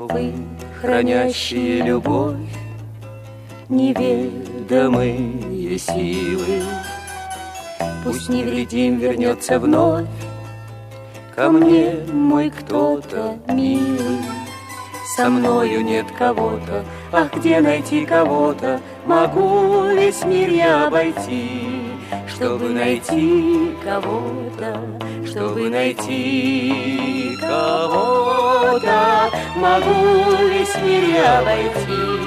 Вы, хранящие любовь, неведомые силы, пусть невредим вернется вновь ко мне мой кто-то милый. Со мною нет кого-то, ах, где найти кого-то? Могу весь мир я обойти, чтобы найти кого-то, чтобы найти кого-то. Могу весь мир я обойти,